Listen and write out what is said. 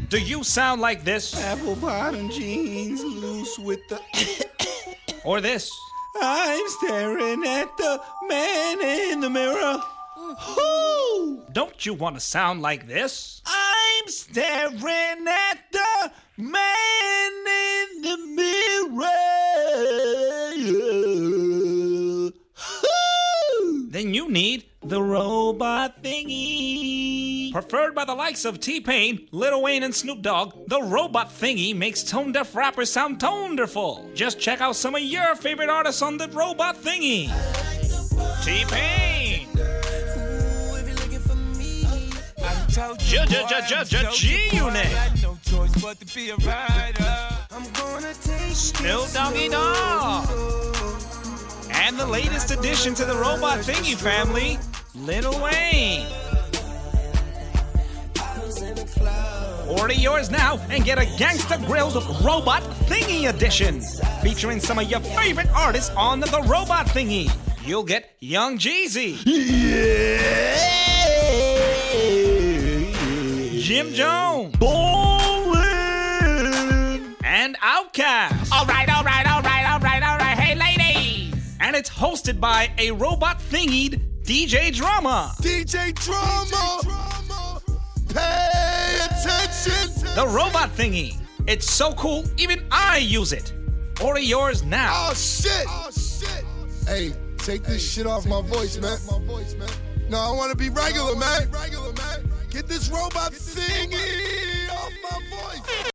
Do you sound like this? Apple bottom jeans loose with the... Or this? I'm staring at the man in the mirror. Who? Don't you want to sound like this? I'm staring at the man in the mirror. Then you need The robot thingy. preferred by the likes of T-Pain, Lil Wayne, and Snoop Dogg. The robot thingy makes tone-deaf rappers sound tone-derful. Just check out some of your favorite artists on the robot thingy. T-Pain, G-Unit, Snoop Doggy Dogg, and the latest addition to the robot thingy family, Lil Wayne. Order yours now and get a Gangsta Grills Robot Thingy edition, featuring some of your favorite artists on the robot thingy. You'll get Young Jeezy, Jim Jones, and Outkast. All right. Hey, ladies. And it's hosted by a robot thingied DJ Drama. DJ Drama. Pay attention. The robot thingy. It's so cool, even I use it. Order yours now. Oh shit. Hey, take this shit off my voice, man. No, I want to be regular, man. Get this robot thingy off my voice.